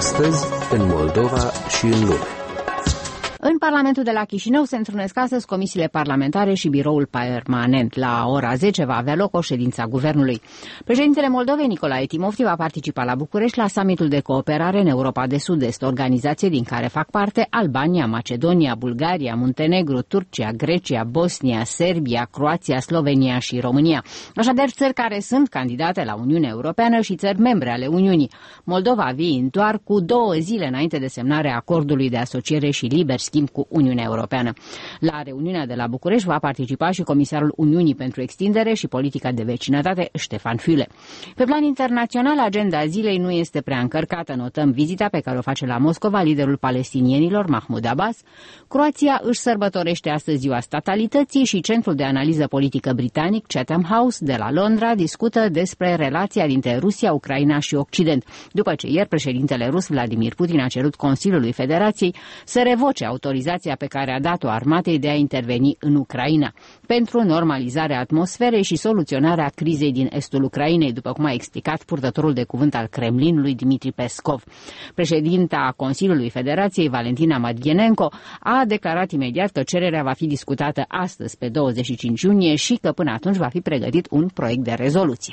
Astăzi, în Moldova și în lume. În Parlamentul de la Chișinău se întrunesc astăzi comisiile parlamentare și biroul permanent. La ora 10 va avea loc o ședință a guvernului. Președintele Moldovei, Nicolae Timofti, va participa la București la summitul de cooperare în Europa de Sud-Est, organizație din care fac parte Albania, Macedonia, Bulgaria, Muntenegru, Turcia, Grecia, Bosnia, Serbia, Croația, Slovenia și România. Așadar, țări care sunt candidate la Uniunea Europeană și țări membre ale Uniunii. Moldova vine doar cu 2 zile înainte de semnarea acordului de asociere și liber schimb cu Uniunea Europeană. La reuniunea de la București va participa și comisarul Uniunii pentru extindere și politica de vecinătate, Ștefan Füle. Pe plan internațional, agenda zilei nu este prea încărcată. Notăm vizita pe care o face la Moscova liderul palestinienilor, Mahmoud Abbas. Croația își sărbătorește astăzi ziua statalității și Centrul de Analiză Politică britanic, Chatham House, de la Londra, discută despre relația dintre Rusia, Ucraina și Occident, după ce ieri președintele rus Vladimir Putin a cerut Consiliului Federației să revoce autorizația pe care a dat-o armatei de a interveni în Ucraina pentru normalizarea atmosferei și soluționarea crizei din estul Ucrainei, după cum a explicat purtătorul de cuvânt al Kremlinului, Dmitri Peskov. Președinta Consiliului Federației, Valentina Matvienko, a declarat imediat că cererea va fi discutată astăzi, pe 25 iunie, și că până atunci va fi pregătit un proiect de rezoluție.